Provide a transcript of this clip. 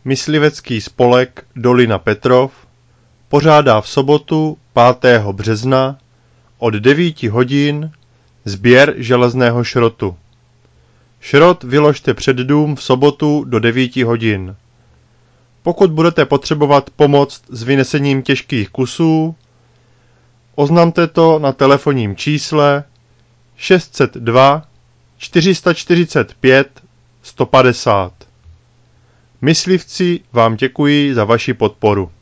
Myslivecký spolek Dolina Petrov pořádá v sobotu 5. března od 9 hodin sběr železného šrotu. Šrot vyložte před dům v sobotu do 9 hodin. Pokud budete potřebovat pomoc s vynesením těžkých kusů, oznamte to na telefonním čísle 602 445 150. Myslivci vám děkují za vaši podporu.